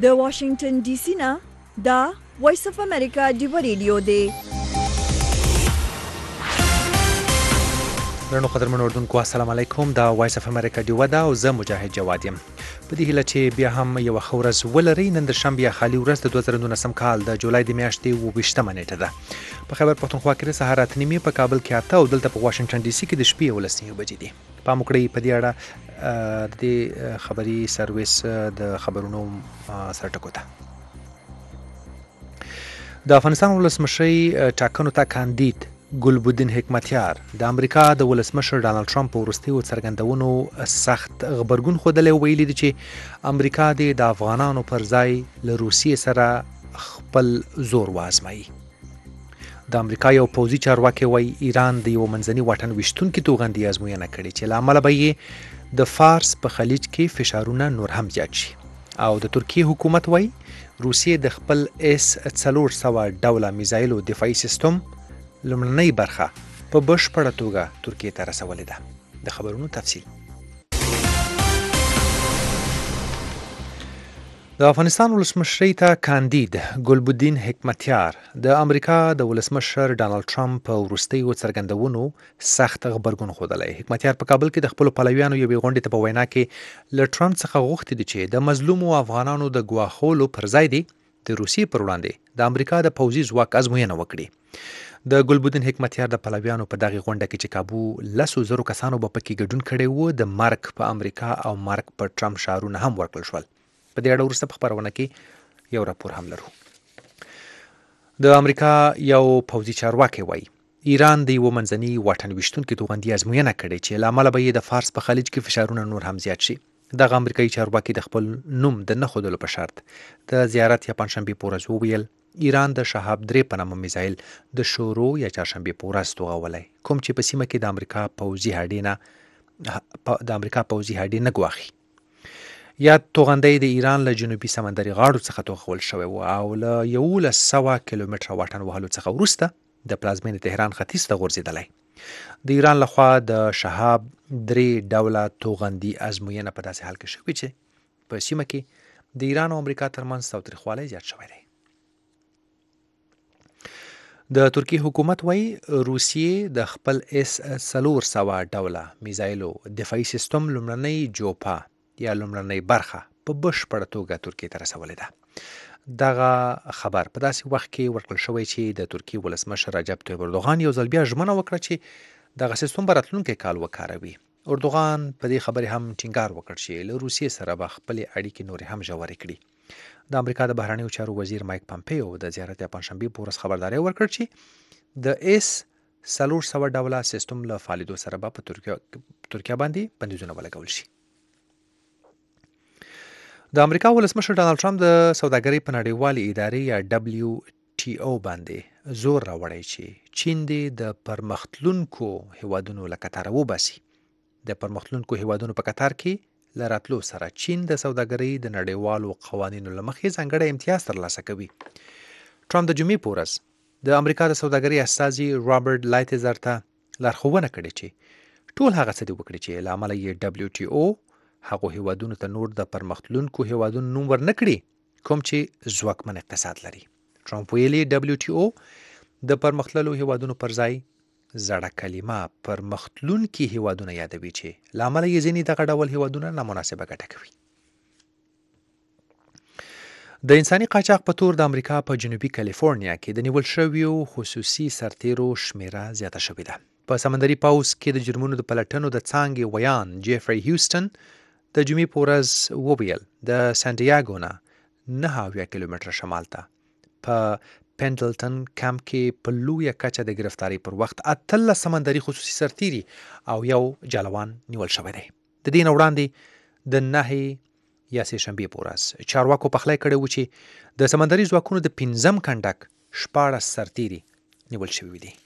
د واشنگټن ډي سي نه دا وایس اف امریکا ډیو ریډیو دی. درنو قدرمن اردوونکو السلام علیکم. دا وایس اف امریکا ډیو ده او زه مجاهد جواد یم. په دې هیله چې بیا هم یو ښه ورځ ولرئ. نن د شنبه خالي ورځ د 2019 کال د جولای د میاشتې 28مه نیټه ده. په خیبر پښتونخوا کې د سهار 8:30 په کابل کې 8 او دلته په واشنگټن ډي سي کې د شپې 11 بجې دي. پام وکړئ په دې اړه د خبري سرویس د خبرونو سرټکو ته. د افغانستان ولسمشر ټاکنو ته کاندید ګلبدین حکمتیار د امریکا د ولسمشر ډانلډ ټرمپ په وروستیو څرګندونو سخت غبرګون ښودلی، ویلي دي چې امریکا د افغانانو پر ځای له روسیې سره خپل زور وازمایي. د امریکا یو پوځي چارواکي وایي ایران د یو منځني واټن ویشتونکي توغندي ازموینه کړې چې له امله به یې د فارس په خلیج کې فشارونه نور هم زیات شي. او د ترکیې حکومت وایي روسیې د خپل S-400 ډوله میزایلو دفاعي سیستم لومړنۍ برخه په بشپړه توګه ترکیې ته رسولې ده. د خبرونو تفصیل. د افغانستان ولسمشر ته کاندید ګلبدین حکمتیار د امریکا د ولسمشر ډانلډ ټرمپ په وروستیو څرګندونو سخت غبرګون ښودلی. حکمتیار په کابل کې د خپلو پلویانو یوې غونډې ته په وینا کې له ټرمپ څخه غوښتي دي چې د مظلومو افغانانو د ګواښولو پر ځای دی د روسیې پر وړاندې د امریکا د پوځي ځواک ازموینه وکړي. د ګلبدین حکمتیار د پلویانو په دغه غونډه کې چې کابو 10,000 کسانو به پکې ګډون کړی وو، د مرګ په امریکا او مرګ په ټرمپ شعارونه هم ورکړل شول. په دې اړه وروسته په خبرونه کې یو راپور هم لرو. د امریکا یو پوځي چارواکي وایي ایران د یو منځني واټن ویشتونکي توغندي ازموینه کړې چې له امله به یې د فارس په خلیج کې فشارونه نور هم زیات شي. دغه امریکایي چارواکي د خپل نوم د نه ښودلو په شرط د زیارت یا پنجشنبې په ورځ وویل ایران د شهاب 3 په نامه میزایل د شورو یا چهارشنبې په ورځ توغولی، کوم چې په سیمه کې د امریکا پوځي هډې نه ګواښي. یا توغندی د ایران له جنوبي سمندري غاړو څخه توغول شوی و او له 1100 کیلومتره واټن وهلو څخه وروسته د پلازمینې تهران ختیځ ته غورځېدلی. د ایران لخوا د شهاب 3 ډوله توغندي ازموینه په داسې حال کې شوې چې په سیمه کې د ایران او امریکا ترمنځ تاوتریخوالی زیات شوی دی. د ترکیې حکومت وایي روسیې د خپل S-400 ډوله میزایلو دفاعي سیستم لومړنۍ جوپا یا لومړنۍ برخه په بشپړه توګه ترکیې ته رسولې ده. دغه خبر په داسې وخت کې ورکړل شوی چې د ترکیې ولسمشر رجب طیب اردوغان یو ځل بیا ژمنه وکړه چې دغه سیستم به راتلونکی کال وکاروي. اردوغان په دې خبرې هم ټینګار وکړ چې له روسیې سره به خپلې اړیکې نورې هم ژورې کړي. د امریکا د بهرنیو چارو وزیر مایک پامپیو د زیارت یا پنجشنبې په ورځ خبرداری ورکړ چې د S-400 ډوله سیستم له فعالیدو سره به په ترکیه باندې بندیزونه ولګول شي. د امریکا ولسمشر ډانلډ ټرمپ د سوداګرۍ په نړیوالې ادارې یا WTO باندې زور راوړی چې چین دې د پرمختلونکو هیوادونو له کتاره وباسي. د پرمختلونکو هیوادونو په کتار کې له راتلو سره چین د سوداګرۍ د نړیوالو قوانینو له مخې ځانګړی امتیاز ترلاسه کوي. ټرمپ د جمعې په ورځ د امریکا د سوداګرۍ استازي رابرټ لایټزر ته لارښوونه کړې چې ټول هغه څه دې وکړي چې له امله یې WTO هغو هیوادونو ته نور د پرمختلونکو هیوادونو نوم ورنکړي کوم چې ځواکمن اقتصاد لري. ټرمپ ویلي WTO د پرمختللو هیوادونو پر ځای زړه کلمه پرمختلونکي هیوادونه یادوي چې له امله یې ځینې دغه ډول هیوادونه نامناسبه ګټه کوي. د انساني قاچاق په تور د امریکا په جنوبي کالیفورنیا کې د نیول شویو خصوصي سرتیرو شمیره زیاته شوې ده. په سمندري پوځ کې د جرمونو د پلټنو د څانګې ویان جیفري هیوستن د جمعې په ورځ وویل د سانډیاګو نه 9 کیلومتره شمال ته په پینډلټن کمپ کې په لویه کچه د گرفتاری پر وخت 18 سمندري خصوصي سرتیري او یو جالوان نیول شوی دی. د دې نه وړاندې د 9 یا سه شنبې په ورځ چارواکو پخلی کړی و چې د سمندري ځواکونو د 15 کنډک 14 سرتیري نیول شوي دي.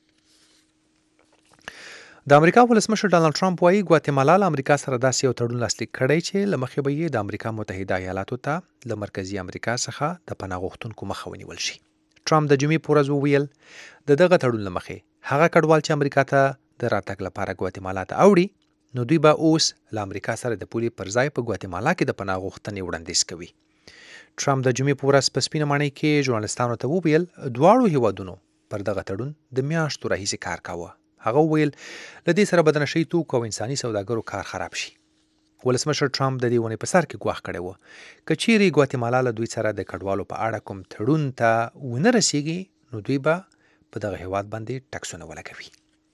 د امریکا ولسمشر ډانلډ ټرمپ وایي ګواتیمالا له امریکا سره داسې یو تړون لاسلیک کړی چې له مخې به یې د امریکا متحده ایالاتو ته له مرکزي امریکا څخه د پناه غوښتونکو مخه ونیول شي. ټرمپ د جمعې په ورځ وویل د دغه تړون له مخې هغه کډوال چې امریکا ته د راتګ لپاره ګواتیمالا ته اوړي نو دوی به اوس له امریکا سره د پولې پر ځای په ګواتیمالا کې د پناه غوښتنې وړاندیز کوي. ټرمپ د جمعې په ورځ په سپینه ماڼۍ کې ژورنالستانو ته وویل دواړو هیوادونو پر دغه تړون د میاشتو راهیسې کار کاوه. هغه وویل له دې سره به د نشهیي توکو او انساني سوداګرو کار خراب شي. ولسمشر ټرمپ د دې ونې په سر کې ګواښ کړی و که چیرې ګواتیمالا له دوی سره د کډوالو په اړه کوم تړون ته ونه رسیږي نو دوی به په دغه هیواد باندې ټکسونه ولګوي.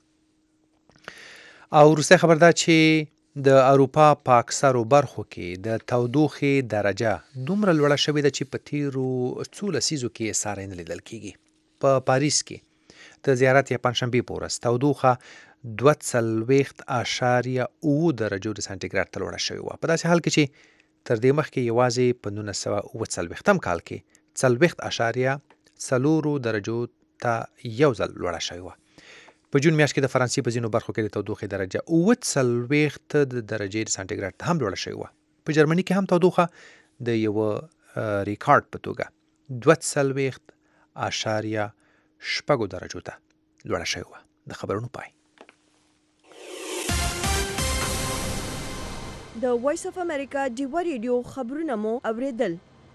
او وروستی خبر دا چې د اروپا په اکثرو برخو کې د تودوخې درجه دومره لوړه شوې ده چې په تیرو څو لسیزو کې ساری نه لیدل کیږي. په پاریس کې د زیارت یا پنجشنبې په ورځ تودوخه 2.8 درجو د سانتیګریډ ته لوړه شوې وه. په داسې حال کې چې تر دې مخکې یوازې په 1940 کال کې 40.4 درجو ته یو ځل لوړه شوې وه. په جون میاشت کې د فرانسې په ځینو برخو کې د تودوخې درجه 40 درجې سانتیګریډ ته هم لوړه شوې وه. په جرمني کې هم تودوخه د یو ریکارډ په توګه 2.8 درجو ته لوړه شوې وه. د خبرونو پای. د وایس اف امریکا ډیوا ریډیو خبرونه مو اوریدل.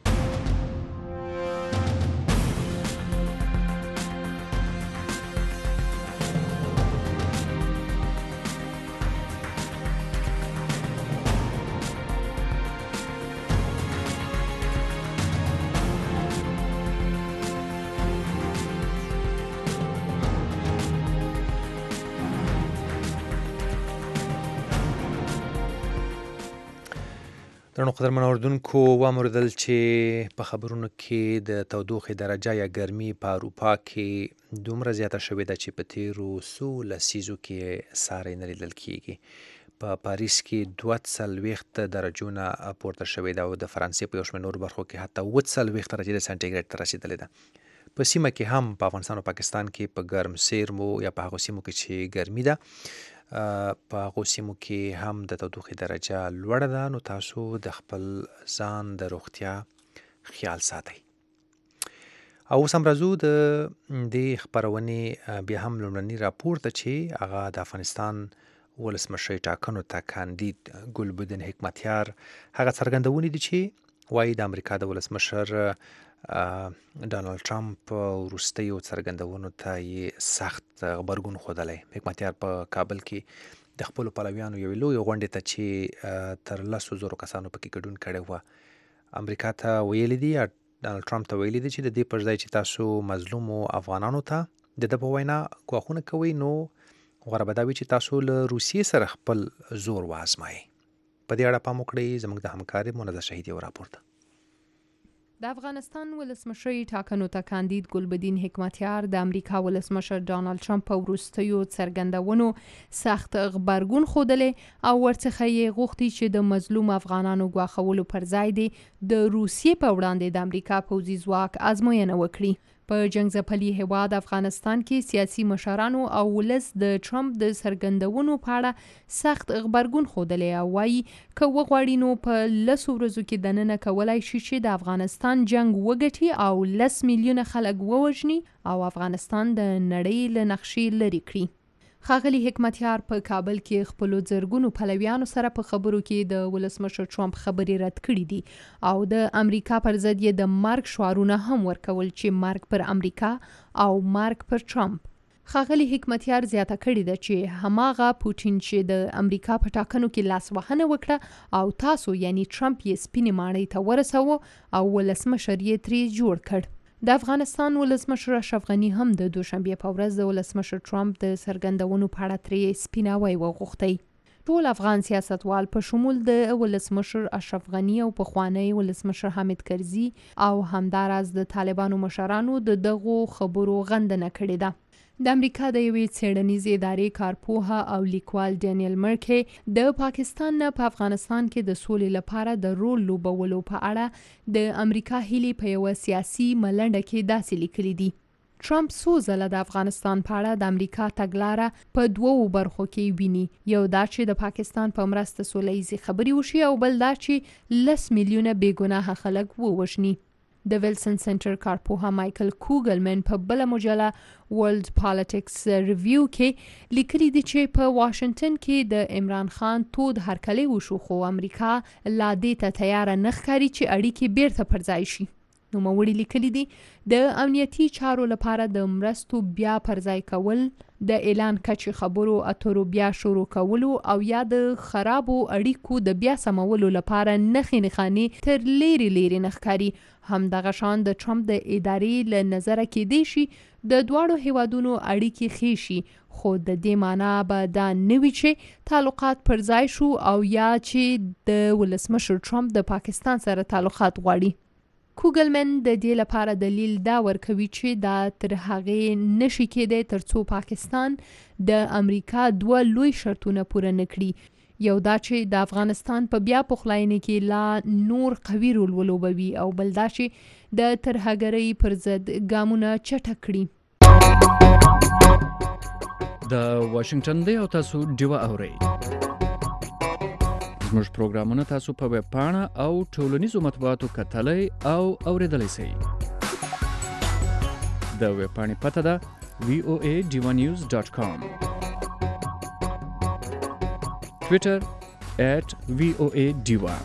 درنو قدرمنو اوریدونکو واوریدل چې په خبرونو کې د تودوخې درجه یا ګرمي په اروپا کې دومره زیاته شوې ده چې په تیرو څو لسیزو کې ساری نه لیدل کیږي. په پاریس کې 2.4 درجو نه پورته شوې ده او د فرانسې په یو شمېر نورو برخو کې حتی 2.4 درجې د سانتیګریډ ته رسیدلې ده. په سیمه کې هم په افغانستان او پاکستان کې په ګرم سیمو یا په هغو سیمو کې چې ګرمي ده په هغو سیمو کې هم د تودوخې درجه لوړه ده. نو تاسو د خپل ځان د روغتیا خیال ساتئ. او اوس هم راځو د دې خپرونې بیا هم لومړني راپور ته چې هغه د افغانستان ولسمشر ټاکنو ته کاندید ګلبدین حکمتیار هغه څرګندونې دي چې وایي د امریکا د ولسمشر ډانلډ ټرمپ وروستیو څرګندونو ته یې سخت غبرګون ښودلی. حکمتیار په کابل کې د خپلو پلویانو یوې لویې غونډې ته چې تر 10,000 کسانو پکې ګډون کړی وه امریکا ته ویلي دي یا ډانلډ ټرمپ ته ویلي دي چې د دې پر ځای چې تاسو مظلومو افغانانو ته د ده په وینا ګواښونه کوئ نو غوره به دا وي چې تاسو له روسیې سره خپل زور وازمایئ. په دې اړه پام وکړئ. زموږ د همکار منظر شهید یو راپور ده. د افغانستان ولسمشر ټاکنو ته کاندید ګلبدین حکمتیار د امریکا ولسمشر ډانلډ ټرمپ په وروستیو څرګندونو سخت غبرګون ښودلی او ورڅخه یې غوښتي چې د مظلوم افغانانو ګواښولو پر ځای دی د روسیې په وړاندې د امریکا پوځي ځواک ازموینه وکړي. په جنګ ځپلي هیواد افغانستان کې سیاسي مشرانو او ولس د ټرمپ د څرګندونو په اړه سخت غبرګون ښودلی او وایي که وغواړي نو په 10 ورځو کې دننه کولای شي چې د افغانستان جنګ وګټي او 10 میلیونه خلک ووژني او افغانستان د نړۍ له نقشې لرې کړي. ښاغلي حکمتیار په کابل کې خپلو زرګونو پلویانو سره په خبرو کې د ولسمشر ټرمپ خبرې رد کړي دي او د امریکا پر ضد یې د مرګ شعارونه هم ورکول چې مرګ پر امریکا او مرګ پر ټرمپ. ښاغلي حکمتیار زیاته کړې ده چې هماغه پوټین چې د امریکا په ټاکنو کې لاسوهنه وکړه او تاسو یعنی ټرمپ یې سپینې ماڼۍ ته ورسوه او ولسمشر یې ترې جوړ کړ. د افغانستان ولسمشر اشرف غني هم د دوشنبې په ورځ د ولسمشر ټرمپ د څرګندونو په اړه ترې سپیناوی وغوښتی. ټول افغان سیاستوال په شمول د ولسمشر اشرف غني او پخوانی ولسمشر حامد کرزي او همداراز د طالبانو مشرانو د دغو خبرو غندنه کړې ده. د امریکا د یوې څېړنیزې ادارې کارپوهه او لیکوال ډینیل مرکي د پاکستان نه په افغانستان کې د سولې لپاره د رول لوبولو په اړه د امریکا هیلې په یوه سیاسي ملنډه کې داسې لیکلي دي. ټرمپ څو ځله د افغانستان په اړه د امریکا تګلاره په 2 برخو کې ویني. یو دا چې د پاکستان په مرسته سوله ییزې خبرې وشي او بل دا چې 10 میلیونه بې ګناه خلک ووژني. د ویلسن سنټر کارپوها مایکل کوګلمن په بل مجله ورلد پالیټکس ریویو کې لیکلي دي چې په واشنگټن کې د عمران خان تود هرکلی وشو خو امریکا لا دې ته تیار نه ښکاري چې اړیکې بیرته پر ځای شي. نوموړي لیکلي دي د امنیتي چارو لپاره د مرستو بیا پر ځای کول، د اعلان کچې خبرو اترو بیا شروع کولو او یا د خرابو اړیکو د بیا سمولو لپاره نښې نښانې تر لیرې نه ښکاري. همدغه شان د ټرمپ د ادارې له نظره کېدای شي د دواړو هیوادونو اړیکې ښې شي، خو د دې معنا به دا نه وي چې تعلقات پر ځای شو او یا چې د ولسمشر ټرمپ د پاکستان سره تعلقات غواړي. کوګلمن د دې لپاره دلیل دا ورکوي چې دا تر هغې نشي کېدی ترڅو پاکستان د امریکا دوه لوی شرطونه پوره نه کړي، یو دا چې د افغانستان په بیا پخلاینې کې لا نور قوي رول ولوبوي او بل دا چې د ترهګرۍ پر ضد ګامونه چټک کړي. د واشنگټن دی او تاسو ډیوه اورئ. زموږ پروګرامونه تاسو په ویب پاڼه او ټولنیزو مطبوعاتو کتلای او اوریدلای شئ. د ویب پاڼې پته ده voadivanews.com. ټویټر @voadiva.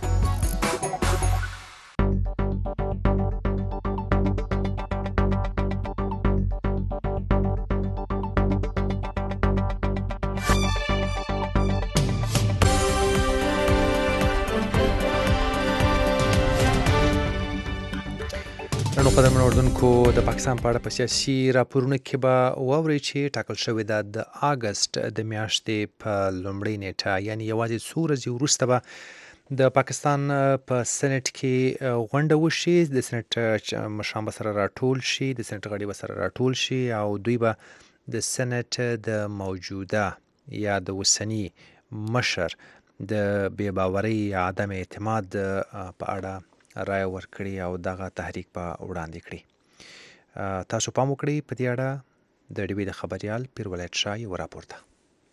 نو قدرمن اردوونکو د پاکستان په اړه په سیاسي راپورونو کې به واورئ چې ټاکل شوې ده د اګست د میاشتې په لومړۍ نیټه یعنی یوازې څو ورځې وروسته به د پاکستان په سېنات کې غونډه وشي. د سېنات مشران به سره راټول شي، د سېنات غړي به سره راټول شي او دوی به د سېنات د موجوده یا د اوسني مشر د بې باورۍ یا عدم اعتماد په اړه رای ورکړي او دغه تحریک په وړاندې کړي. تاسو پام وکړئ په دې اړه د ډیوی د خبريال پیرولایت شاه یو راپور ده.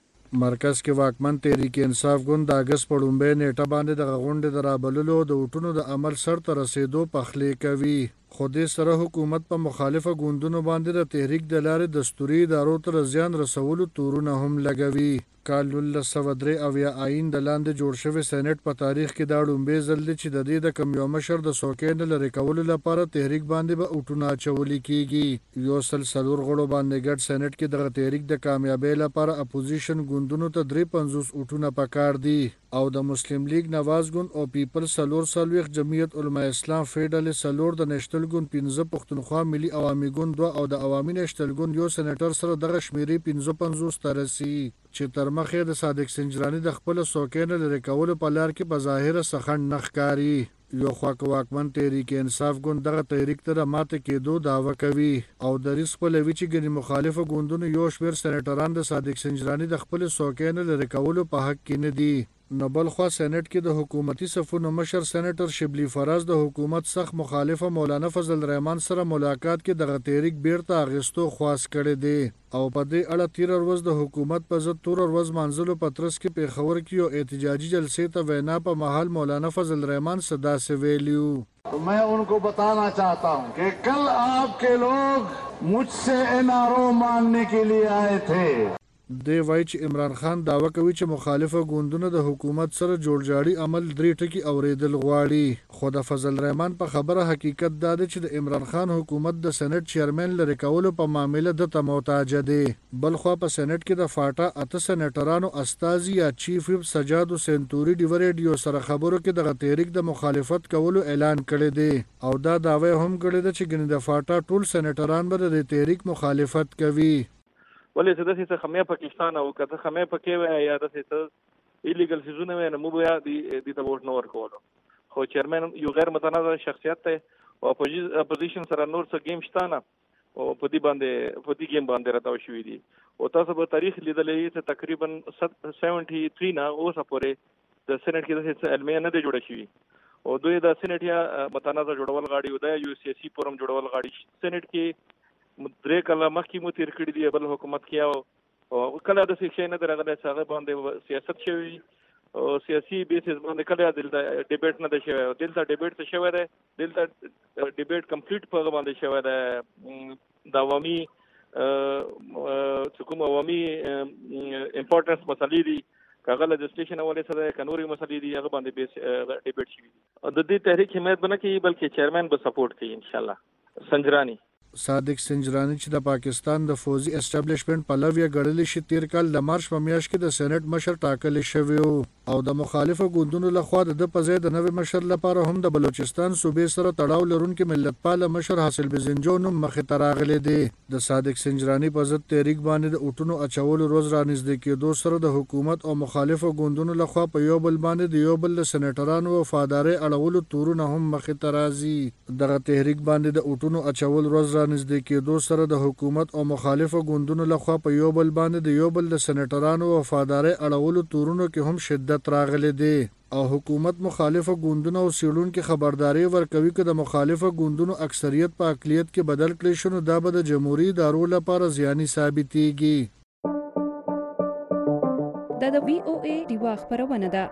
مرکز کې واکمن تحریک انصاف ګوند د اګست په لومړۍ نیټه باندې د غونډې د رابللو د وټونو د عمل سرته رسیدو پخلی کوي، خو دې سره حکومت په مخالفه ګوندونو باندې د تحریک د لارې دستوري ادارو ته زیان رسولو تورونه هم لګوي. کال 1993 آئین د لاندې جوړ شوی سېنات په تاریخ کې دا لومړی ځل دی چې د دې د کم یو مشر د څوکۍ نه لرې کولو لپاره تحریک باندې به وټونه اچولي کېږي. 104 غړو باندې ګډ سېنات کې دغه تحریک د کامیابۍ لپاره اپوزیشن ګوندونو ته 53 وټونه پکار دي او د مسلم لیگ نواز ګوند او پیپلز 440 جمعیت علماء اسلام فیډرل 4 د نېشنل ګوند 15 پښتونخوا ملي عوامي ګوند 2 او د عوامي نېشنل ګوند یو سېنیټر سره دغه شمیرې 55 ته رسي چې تر مخې د صادق سنجرانی د خپل څوکۍ نه لرې کولو په لار کې په ظاهره سخن نه ښکاري. یو خوا واکمن تحریک انصاف ګوند دغه تحریک ته ماته کېدو دعوه کوي او د ریس خپلوي چې ګڼې مخالفه ګوندونو یو شمېر سېنیټران د صادق سنجرانی د خپل څوکۍ نه لرې کولو په حق کې نه دي. نو بل خوا سېنات کې د حکومتي صفونو مشر سېنیټر شبلی فراز د حکومت سخت مخالفه مولانا فضل الرحمن سره ملاقات کې دغه تحریک بیرته اغستو خواست کړی دی او په دې اړه 13 ورځ د حکومت په ضد 13 ورځ منځلو پترس کې پیښور کې یو احتجاجي جلسې ته وینا په محل مولانا فضل الرحمن صدا سے ویلیو. मैं उनको बताना चाहता हूँ कि कल आपके लोग मुझसे एनआरओ मांगने के लिए आए थे. دی وایي چې عمران خان دعوه کوي چې مخالفه ګوندونه د حکومت سره جوړجاړي عمل 3 ټکي اوریدل غواړي، خو د فضل الرحمن په خبره حقیقت دا دی چې د عمران خان حکومت د سېنات چیرمن لرې کولو په معامله د ته محتاج دی. بل خو په سېنات کې د فاټا 8 سېنیټرانو استازي یا چیف ویپ سجاد سنتوري ډیو ریډیو سره خبرو کې د تحریک د مخالفت کولو اعلان کړی دی او دا دعوی هم کړی دی چې ګنې د فاټا ټول سېنیټران به د تحریک مخالفت کوي. ولې چې داسې څه خمیا پاکستان او کته خمیا پکې یا داسې څه ایلیګل سيزونه نه مو بیا د ووټ نه ورکولو، خو چیرمن یو غیر متنازع شخصیت ته او اپوزیشن سره نور څه گیم شته نه او په دې گیم باندې راټاو شوې دي او تاسو به تاریخ لیدلې چې تقریبا 73 نه اوسه پورې د سېنات کې داسې علمي نه دی جوړه شوې او دوی د سېنات یا متنازع جوړول غاړي او د یو سیاسي فورم جوړول غاړي. سېنات کې 3 کاله مخکې مو تیر کړی دی بل حکومت کې او کله د شي نه درغله څنګه باندې سیاست شوی او سیاسي بیسز باندې کله دلته ډیبیټ نه دی شوی. دلته ډیبیټ څه شوی دی؟ دلته ډیبیټ کمپلیټ په باندې شوی دی. د عوامي کوم عوامي امپورټنس مسلې دي، کاغه لیجسلیشن ولې سره کنوري مسلې دي، هغه باندې بیس ډیبیټ شوی. د دې تحریک حمایت بنه کوي بلکې چیرمن به سپورټ کوي ان شاء الله. سنجرانی صادق سنجرانی چې د پاکستان د فوزي اسټابلیشمنت پلویه ګړلې شي تیر کال د مارچ په میاشت کې د سېنات مشر ټاکل شوی او د مخالفو ګوندونو لخوا د په ځای د نوې مشر لپاره هم د بلوچستان صوبې سره تړاو لرونکي ملتپال مشر حاصل بزنجو نوم مخې ته راغلی دی. د صادق سنجرانی په ضد تحریک باندې د اوټونو اچولو روز رانږدې کېدو سره د حکومت او مخالفو ګوندونو لخوا په یو بل باندې د یو بل د سېنیټرانو وفادارۍ اړولو تورونه هم مخې ته راځي. دغه تحریک باندې د اوټونو اچول روز نږدې کېدو سره د حکومت او مخالفو ګوندونو لخوا په یو بل باندې د یو بل د سېنیټرانو وفادارۍ اړولو تورونو کې هم شدت راغلی دی او حکومت مخالفو ګوندونو او سیړونکو خبرداري ورکوي چې د مخالفو ګوندونو اکثریت په اقلیت کې بدل کړي شنو دا به د جمهوریت ادارو لپاره زیاني ثابتېږي. دا د VOA ډیوا خبرونه ده.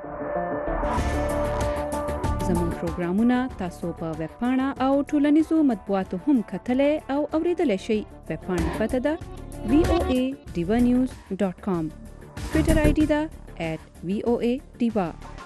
زموږ پروګرامونه تاسو په ویب پاڼه او ټولنیزو مطبوعاتو هم کتلای او اوریدلای شئ. ویب پاڼه پته ده voadivanews.com. ټویټر آی ډي ده @voadiva.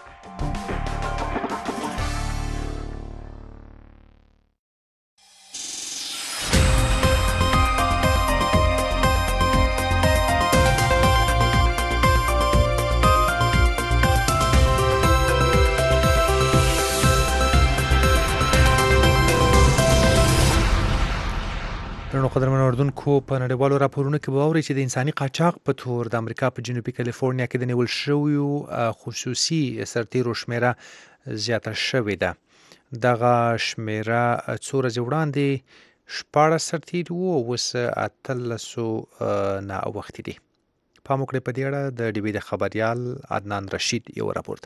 نو قدرمن اردوونکو په نړیوالو راپورونو کې به واورئ چې د انساني قاچاق په تور د امریکا په جنوبي کالیفورنیا کې د نیول شویو خصوصي سرتیرو شمیره زیاته شوې ده. دغه شمیره څو ورځې وړاندې 14 سرتیر وو، اوس 13 نه وختي دي. پام وکړئ په دې اړه د ډي بي د خبريال عدنان رشید یو راپورټ.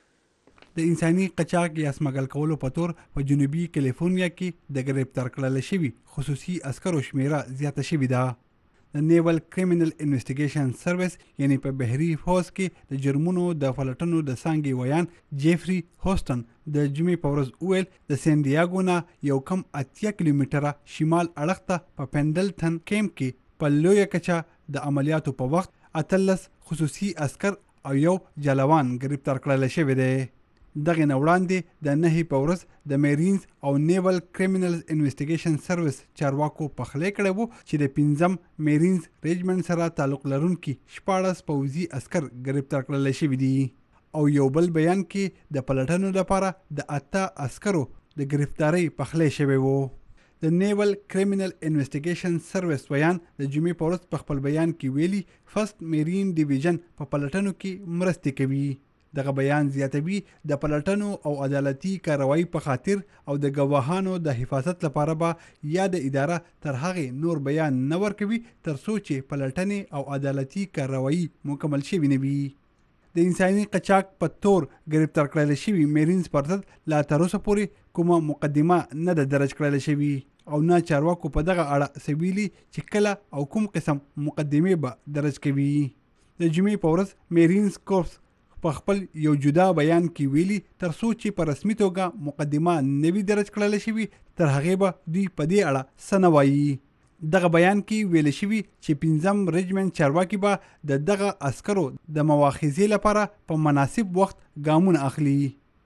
د انساني قاچاق یا سمګل کولو په تور په جنوبي کالیفورنیا کې د گرفتار کړل شوی خصوصي عسکرو شمیره زیاته شوې ده. د نیول کریمینل انویسټیګیشن سرویس یعنی په بحري فوز کې د جرمونو د فلټنو د سانګي ویان جیفري هوستن د جمعې په ورځ ویل د سان دیاګو نه یو کم 80 کیلومتره شمال اړخ ته په پندلټن کیمپ کې په لویه کچه د عملیاتو په وخت 13 خصوصي عسكر او یو جلوان گرفتار کړل شوی دی. دغه نوړاندې د نهي په ورځ د میرینز او نیول کریمینلز انویسټیګیشن سرویس چارواکو پخلی کړی وو چې د 5م میرینز ریجمنټ سره تعلق لرونکي 14 پوځي عسكر گرفتار کړل شوی دي او یو بل بیان کې د پلټنو لپاره د 8 عسکرو د گرفتاری پخلی شوی وو. د نیول کریمینل انویسټیګیشن سرویس ویان د جمعې په ورځ په خپل بیان کې ویلي فرست میرین ډیویژن په پلټنو کې مرسته کوي. دغه بیان زیاتوي د پلټنو او عدالتي کاروایی په خاطر او د گواهانو د حفاظت لپاره به یا د اداره تر هغه نور بیان نه ورکوي تر څو چې پلټنې او عدالتي کاروایی مکمل شي نه وي. د انساني قاچاق په تور گرفتار کړل شوی میرینز پر ضد لا تر اوسه پورې کومه مقدمه نه ده درج کړل شوی او نه چارواکو په دغه اړه سویلي چې کله او کوم قسم مقدمه به درج کوي. د جمعې په ورځ میرینز کورپس په خپل یو جدا بیان کې ویلي تر څو چې په رسمي توګه مقدمه نوی درج کړل شوی تر هغه به دوی په دې اړه سنوي. دغه بیان کې ویل شوی چې 5م ریجمنټ چارواکي به دغه عسکرو د مواخذې لپاره په مناسب وخت ګامونه اخلي.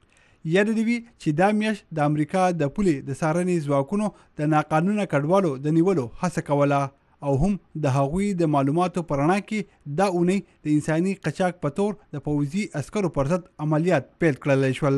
یاد دی چې دا میاشت د امریکا د پولې د سارنې ځواکونو د ناقانونه کډوالو د نیولو هڅه کوله او هم د هغوی د معلوماتو پرانا کې دا اونۍ د انساني قاچاق په تور د پوځي عسکرو پر ضد عملیات پیل کړل شول.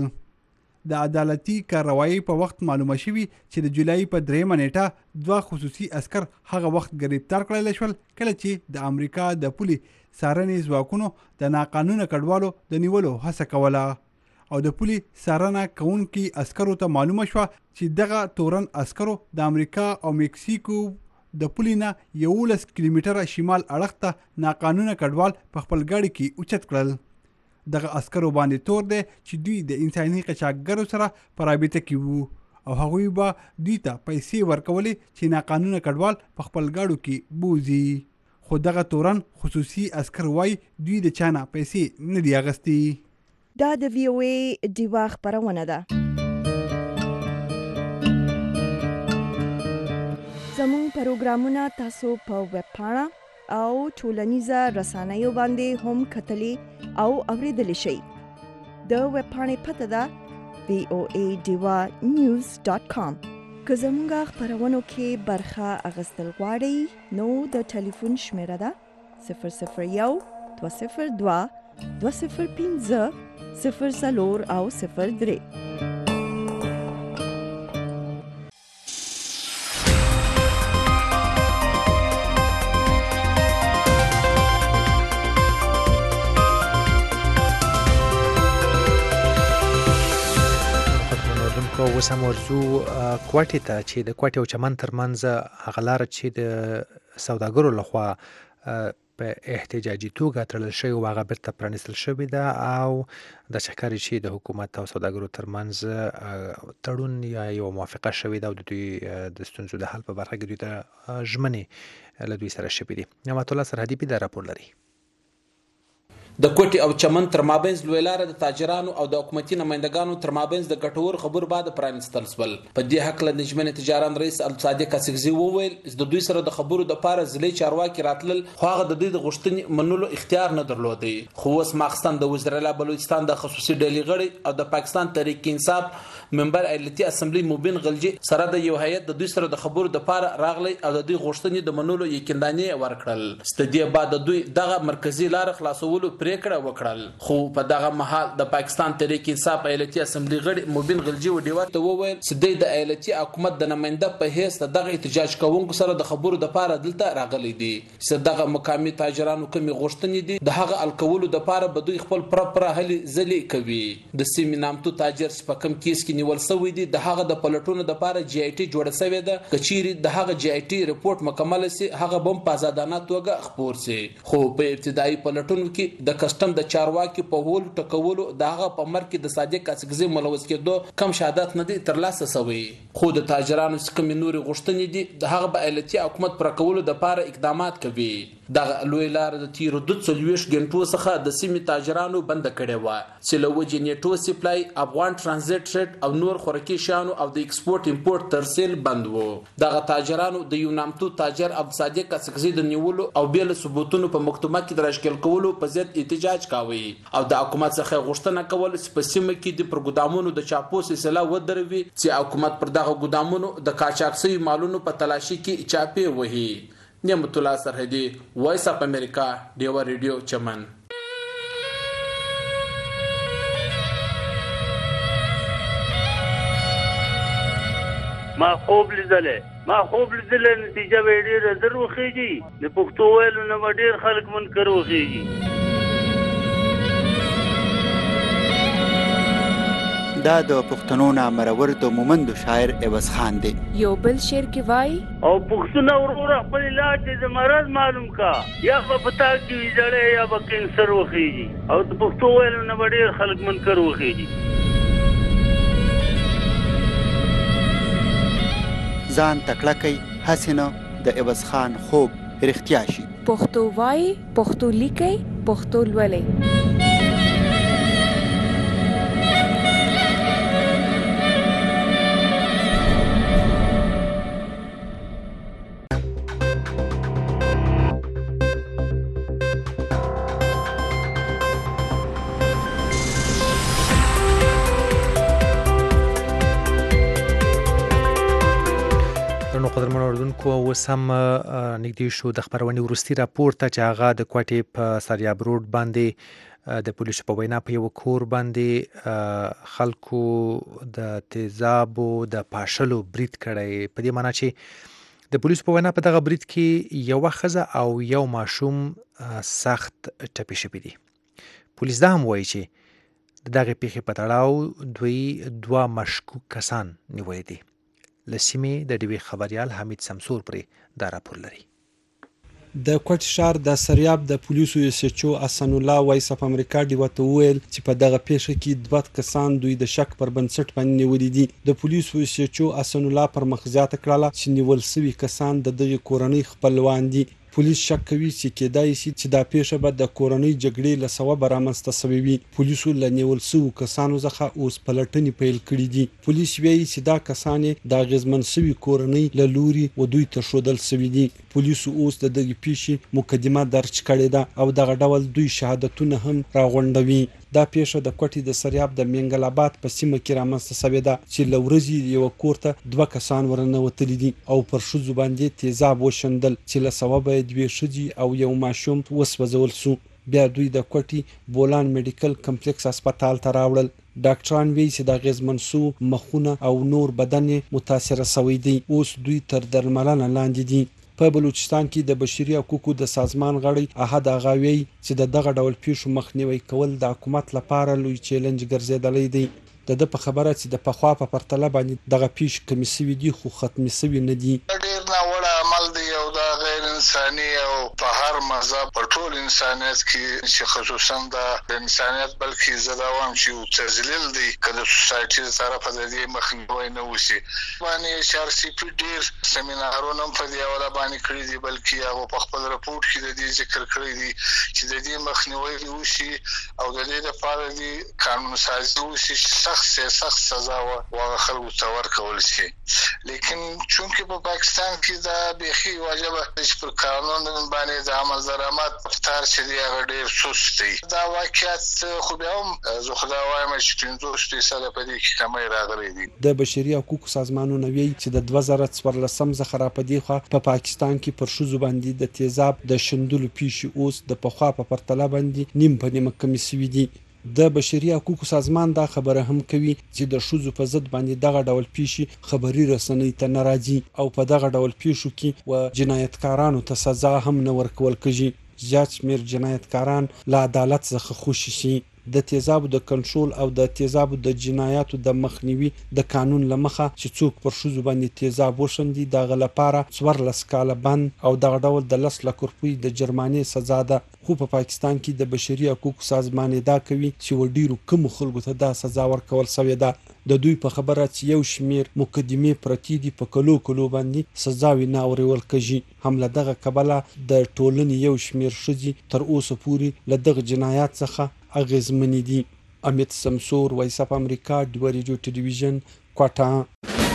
د عدالتي کاروایی په وخت معلومه شوی چې د جولای په 3 نیټه 2 خصوصي عسكر هغه وخت گرفتار کړل شول کله چې د امریکا د پولې سارنې ځواکونو د ناقانونه کډوالو د نیولو هڅه کوله او د پولې سارنه کوونکي عسکرو ته معلومه شو چې دغه تورن عسکرو د امریکا او مکسیکو د پولینا 11 کیلومتره شمال اړخ ته ناقانونه کډوال په خپل ګاډي کې اوچت کړل. دغه عسکرو باندې تور دی چې دوی د انساني قاچاقګرو سره په رابطه کې وو او هغوی به دوی ته پیسې ورکولې چې ناقانونه کډوال په خپل ګاډو کې بوزي. خو دغه تورن خصوصي عسکر وای دوی د چانه پیسې نه دی اغستې. دا د VOA ډیوا خبرونه ده. زموږ پروګرامونه تاسو په ویب پاڼه او ټولنیزه رسنیو باندې هم کتلی او اوریدلی شئ. د ویب پاڼې پته ده voadivanews.com. که زموږ خبرونو کې برخه اخیستل غواړئ نو د ټلیفون شمیره ده 001 202 205 04 او 03. اوس هم ورځو کوټې ته چې د کوټې او چمن ترمنځ هغه لاره چې د سوداګرو لخوا په احتجاجي توګه تړل شوې وه هغه بیرته پرانیستل شوې ده او دا ښکاري چې د حکومت او سوداګرو ترمنځ تړون یا یوه موافقه شوې ده او د دوی د ستونزو د حل په برخه کې دوی ته ژمنې له دوی سره شوې دي. نعمت الله سرحدي دا راپور لري. د کوټې او چمن تر مابینځ لوی لاره د تاجرانو او د حکومتي نمایندګانو تر مابینځ د ګټور خبرو بعد پرانیستل شول. په دې هکله د ژمنې تجاران رئیس الصادق اڅکزي وویل چې د دوی سره د خبرو دپاره ضلعي چارواکي راتلل خو هغه د دوی د غوښتنې منلو اختیار نه درلودی. خو اوس ماخستن د وزیراعلی بلوچستان د خصوصي ډلې غړي او د پاکستان تحریک انصاف ممبر ایالتي اسمبلی مبین غلجي سره د یو هیئت د دوی سره د خبرو دپاره راغلی او د دوی غوښتنې د منلو یقیندانې ورکړل. ستدې بعد د دوی دغه مرکزی لار خلاصولو پریکړه وکړل. خو په دغه مهال د پاکستان تحریک انصاف ایالتي اسمبلی غړي مبین غلجي وډیوار ته وویل چې د ایالتي حکومت د نماینده په حیث دغه احتجاج کوونکو سره د خبرو دپاره دلته راغلي دي چې دغه مقامي تاجرانو کومې غوښتنې دي د هغه الکولو دپاره به دوی خپل پره هلې ځلې کوي. د سیمې نامتو تاجر چې په کوم کیس کې نیول شوی دي د هغه د پلټونو دپاره جی آی ټي جوړه شوې ده. که چیرې د هغه جی آی ټي رپورټ مکمل شي هغه به په آزادانه توګه خپور شي. خو په ابتدایي پلټونو کې د کسټم د چارواکي په هول ټکولو دغه په مر کې د صادق اڅکزي ملوث کېدو کم شهادت نه دي ترلاسه شوی. خو د تاجرانو چې کومې نورې غوښتنې دي د هغه په ایالتي حکومت پر کولو دپاره اقدامات کوي. دغه لوی لار د تیرو 42 غنټو څخه د سیمې تاجرانو بند کړې و چې له وجې نیټو سپلای افغان ترانزیت ریټ او نور خوراکي شیانو او د ایکسپورت امپورت ترسیل بند وو. دغه تاجرانو د یو نامتو تاجر عبدالصادق اڅکزي د نیولو او بیل ثبوتونو په محکمه کې د راښکل کولو په ضد احتجاج کاوه او د حکومت څخه غوښتنه کوله چې په سیمه کې د پروګرامونو د چاپو سلسله ودروي چې حکومت پر دغه ګدامونو د قاچاق شوي مالونو په تلاشي کې چاپې وهي. نعمت الله سرحدي وایس اف امریکا ډیوا ریډیو چمن. ما خوب لیدلې نتیجه به ډېره زر وخیږي. د پښتو ویلو نه به ډېر خلک منکر وخیږي. دا د پښتنو نامرور د مومند شاعر عوض خان دی. یو بل شعر کې وای او پښتنو ورور خپل علاج د مرض معلوم کا یا په پتا کې ویځړې یا په کینسر وخیږي او د پښتو ویلو نه ډېر خلک منکر وخیږي. ځان تکړه کوي حسینه د عوض خان خوب رښتیا شي. پښتو وای پښتو لیکي پښتو لولي. کو اوس هم نږدې شو د خبرونې وروستي راپور ته چې هغه د کوټې په سریاب روډ باندې د پولیسو په وینا په یو کور باندې خلکو د تیزابو د پاشلو برید کړی. په دې معنی چې د پولیسو په وینا په دغه برید کې یوه ښځه او یو ماشوم سخت ټپي شوي دي. پولیس دا هم وایي چې د دغې پیښې په تړاو دوی 2 مشکوک کسان نیولي دي. له سیمې د ډیوې خبریال حمید سمسور پرې دا راپور لري. د کوټ ښار د سریاب د پولیسو SHO حسن الله وایس اف امریکا ډیوا ته ویل چې په دغه پیښه کې 2 کسان دوی د شک پر بنسټ باندې نیولي دي. د پولیسو SHO حسن الله پر مخ زیاته کړله چې نیول شوي کسان د دغه کورنۍ خپلوان دي. پولیس شک کوي چې کېدای شي چې دا پیښه به د کورنۍ جګړې له سببه رامنځته شوې وي. پولیسو له نیول شویو کسانو څخه اوس پلټنې پیل کړي دي. پولیس وایي چې دا کسان د اغېزمن شوي کورنۍ له لوري و دوی ته ښودل شوي دي. پولیسو اوس د دغې پیښې مقدمه درج کړې ده او دغه ډول دوی شهادتونه هم راغونډوي. دا پیښه د کوټې د سریاب د منګل آباد په سیمه کې رامنځته شوې ده چې له ورځې یو کور ته 2 کسان ورننوتلي دي او پر ښځو باندې تیزاب وشندل چې له سببه یې 2 ښځې او یو ماشوم وسوځول شو. بیا دوی د کوټې بولان میډیکل کمپلیکس هسپتال ته راوړل. ډاکټران وایي چې د اغېزمن شوو مخونه او نور بدن متاثره شوی دی. اوس دوی تر درملنه لاندې دي. په بلوچستان کې د بشري حقوقو د سازمان غړی احد اغا وایي چې دغه ډول پیښو مخنیوي کول د حکومت لپاره لوی چیلنج ګرځېدلی دی. د په خبره چې د پخوا په پرتله باندې دغه پیښ کمی سوي دي خو ختمي سوي نه دي. ډېر ناوړه عمل دی او دا غیر انساني او په هر مذهب په ټول انسانیت کې چې خصوصا د انسانیت بلکې زه دا وایم چې تذلیل دی که د سوسایټي طرفه د دې مخنیوی نه وشي. باندې HRCP ډېر سیمینارونه په دې حواله باندې کړي دي بلکې هغه په خپل رپورټ کې د دې ذکر کړی دی چې د دې مخنیوی وشي او د دې لپاره دی قانون سازي وشي سخت سزا او خلکو ته ورکول شي. لیکن چونکه په پاکستان کې دا بيخي واجب چې پر قانون باندې د عمل درآمد رفتار چې دی هغه ډېر سست دی. دا واقعیت خو بیا هم زه خو دا وایم چې 50% په دې کې کمی راغلی دی. د بشري حقوقو سازمانونه وایي چې د 2014 څخه را پدې خو په پاکستان کې پر ښځو باندې د تیزاب د شندلو پیښې اوس د پخوا په پرتله باندې نیم په نیمه کمې شوي دي. د بشري حقوقو سازمان دا خبره هم کوي چې د ښځو په ضد باندې دغه ډول پیښې خبري رسنۍ ته نه راځي او په دغه ډول پیښو کې و جنایتکارانو ته سزا هم نه ورکول کېږي. زیات شمېر جنایتکاران له عدالت څخه خوشي شي. د تیزابو د کنټرول او د تیزابو د جنایاتو د مخنیوي د قانون لمخه چې څوک پر ښځو باندې تیزاب وشندي دغه لپاره 14 کاله بند او دغه ډول د 10 لک روپۍ د جرمانې سزا ده. خو په پاکستان کې د بشري حقوقو سازمان ادعا کوي چې وړ ډیرو کم خلکو ته دا سزا ورکول شوې ده. د دوی په خبره چې یو شمیر مقدمې پرتی دي په کلو باندې سزاوي نه اورول کېږي. هم له دغه کبله د ټولنې یو شمیر ښځې تر اوسه پورې له دغه جنایات څخه اغېزمنې دي. امیت سمسور، وایس اف امریکا، ډیوه ریډیو ټلویزیون، کوټه.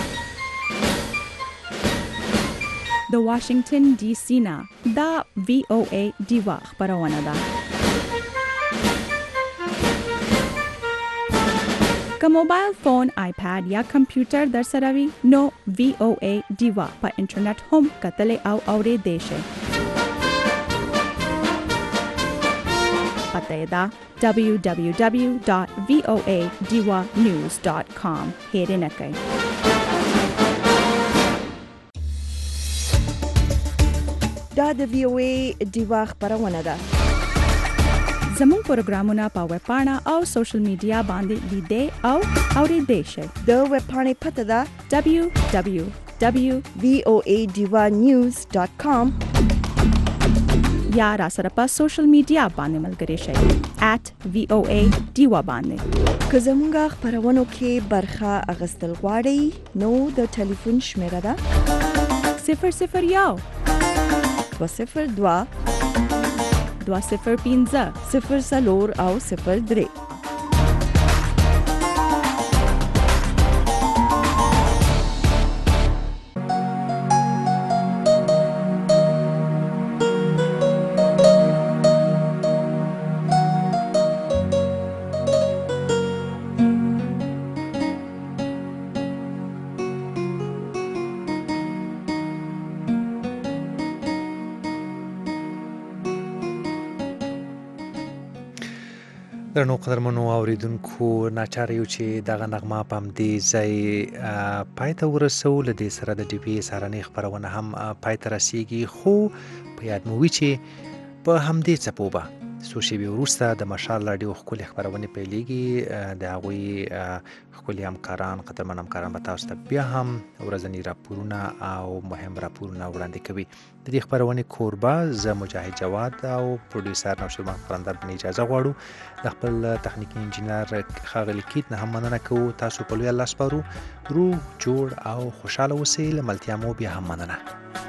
د واشنگټن ډي سي نه دا VOA ډیوا خبرونه ده. که موبایل فون، آیپاد یا کمپیوټر در سره وي نو VOA ډیوا په انټرنیټ هم کتلی او اوریدلی شئ. پته یې ده www.voadiwanews.com. هیرې نه کوئ. دا د VOA ډیوا خبرونه ده. زموږ پروګرامونه په ویب پاڼه او سوشل میډیا باندې لیدئ او اوریدئ شئ. د ویب پاڼې پته ده www.voadiwanews.com یا را سره په سوشل میډیا باندې ملګری شئ @VOA ډیوا باندې. که زموږ خبرونو کې برخه اخیستل غواړئ نو د ټلیفون شمیره ده 001 202 205 04 او 03. درنو قدرمنو اوریدونکو، ناچاره یو چې دغه نغمه په همدې ځای پای ته ورسو. له دې سره د ډي پی سهارنۍ خپرونه هم پای ته رسیږي، خو په یاد مو وي چې په همدې څپو به څو شېبې وروسته د مشال راډیو ښکلې خپرونې پیلېږي. د هغوی ښکلي همکاران، قدرمن همکاران به تاسو ته بیا هم ورځني راپورونه او مهم راپورونه وړاندې کوي. د دې خپرونې کوربه زه مجاهد جواد او پروډیوسر نوشیروان قلندر بن اجازه غواړو. د خپل تخنیکي انجینر ښاغلي کیت نه هم مننه کوو. تاسو په لوی الله سپارو. روغ جوړ او خوشحاله اوسئ. له ملتیا مو بیا هم مننه.